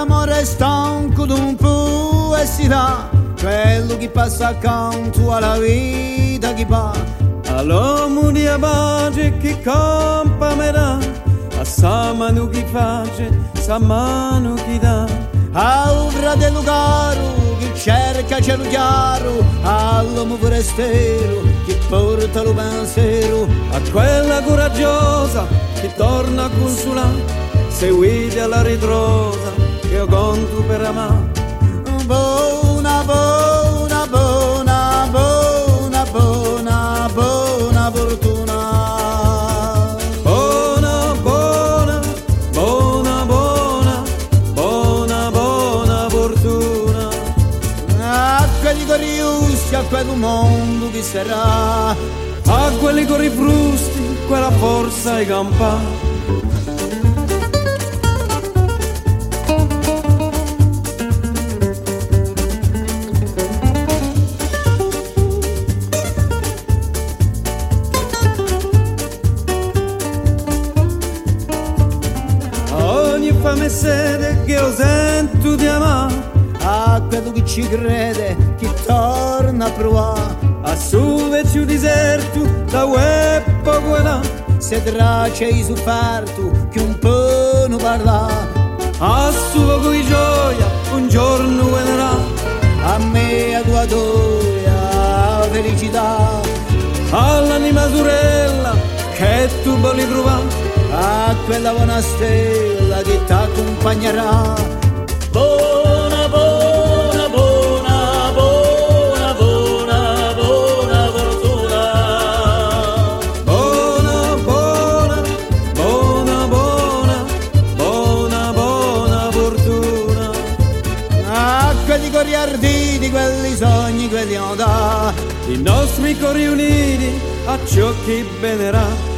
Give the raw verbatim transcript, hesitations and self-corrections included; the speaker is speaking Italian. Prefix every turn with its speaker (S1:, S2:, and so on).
S1: l'amore è stanco d'un po' e si va, quello che passa accanto alla vita che va.
S2: All'uomo di pace che campa me dà, a sa mano che face, sa mano che dà.
S1: Al fratello caro che cerca cielo chiaro, all'uomo forestiero che porta lo pensiero,
S2: a quella coraggiosa che torna a consolare, seguite alla ritrosa che io conto per amare.
S1: Buona, buona, buona, buona, buona, buona fortuna.
S2: Buona, buona, buona, buona, buona, buona fortuna.
S1: A quelli coriuschi, a quel mondo che sarà,
S2: a quelli con i frusti, quella forza e campa. Fame e sede che io sento di amare,
S1: a quello che ci crede che torna a provare,
S2: a su vecchio deserto da uè poco là,
S1: se traccia i sofferto che un po' non parla,
S2: a su poco di gioia un giorno venerà,
S1: a me a tua gioia felicità,
S2: all'anima sorella che tu vuoi trovare,
S1: a quella buona stella che ti accompagnerà. Buona, buona, buona, buona, buona, buona fortuna.
S2: Buona, buona, buona, buona, buona, buona fortuna.
S1: A quelli cori arditi, quelli sogni, quelli onda,
S2: i nostri cori uniti a ciò che venerà.